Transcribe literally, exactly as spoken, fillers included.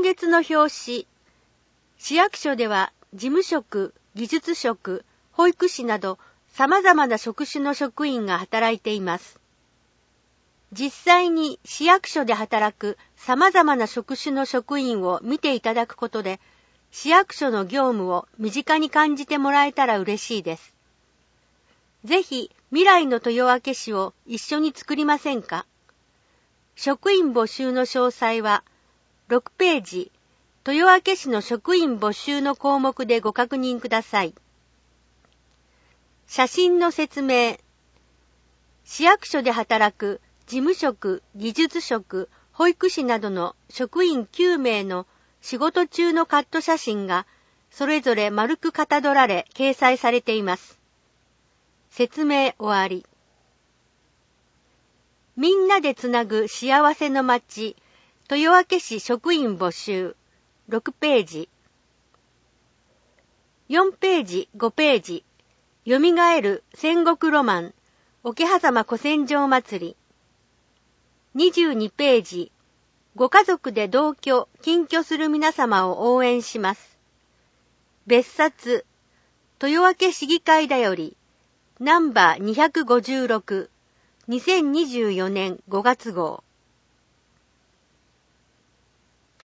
月の表紙、市役所では事務職、技術職、保育士など様々な職種の職員が働いています。実際に市役所で働く様々な職種の職員を見ていただくことで、市役所の業務を身近に感じてもらえたら嬉しいです。ぜひ未来の豊明市を一緒に作りませんか？職員募集の詳細はろくページ、豊明市の職員募集の項目でご確認ください。写真の説明。市役所で働く事務職、技術職、保育士などの職員きゅうめいの仕事中のカット写真がそれぞれ丸くかたどられ掲載されています。説明終わり。みんなでつなぐ幸せの街、豊明市職員募集、ろくページ。よんページ、ごページ。よみがえる戦国ロマン、桶狭間古戦場祭り。にじゅうにページ。ご家族で同居、近居する皆様を応援します。別冊、豊明市議会だより、ナンバーにひゃくごじゅうろく、にせんにじゅうよねんごがつごう。